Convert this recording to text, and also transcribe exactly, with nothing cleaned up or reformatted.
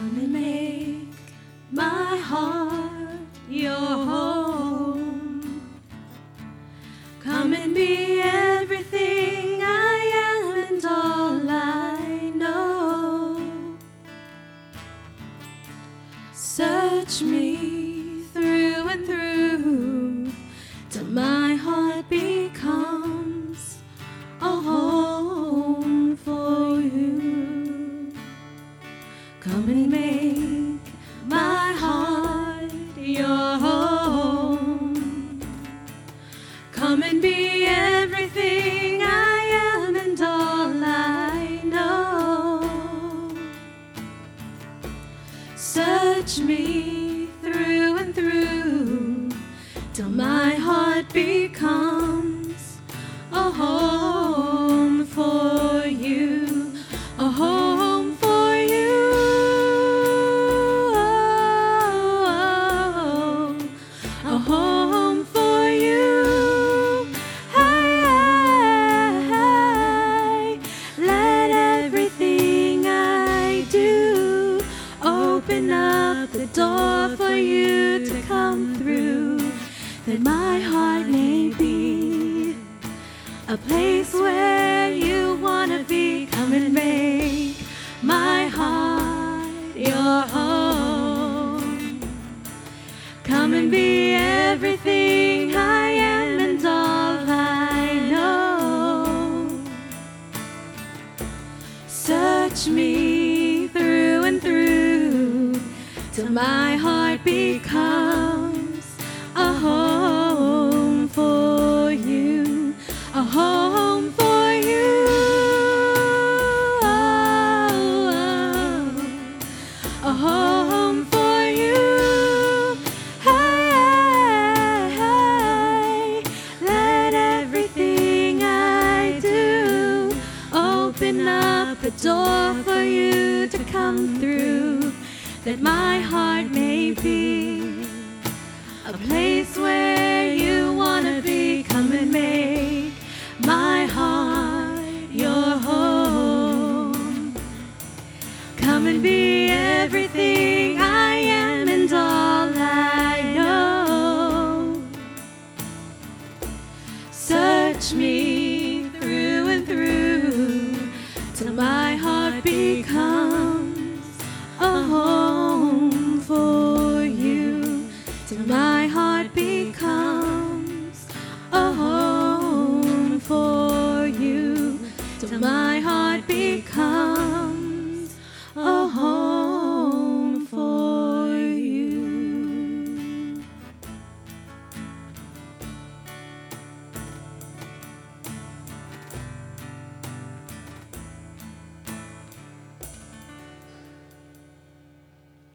Come and make my heart your home. Come and be everything I am and all I know. Search me through and through till my heart becomes a home for you. Come and make my heart your home. Come and be everything I am and all I know. Search me through and through till my heart becomes a home for you, a home for you, a home for you. Hey, hey, hey. Let everything I do open up the door for you to come through, that my heart may be a place where you want to be. Come and make my heart your home. Come and be everything I am and all I know. Search me through and through till my heart becomes a home for you, a home for you, a home for you. Hey, hey, let everything I do open up the door for you to come through, that my heart may be a place where you want to be. Come and make my heart your home. Come and be everything I am and all I know. Search me through and through till my heart becomes a home for you, till my heart becomes a home for you, till my heart becomes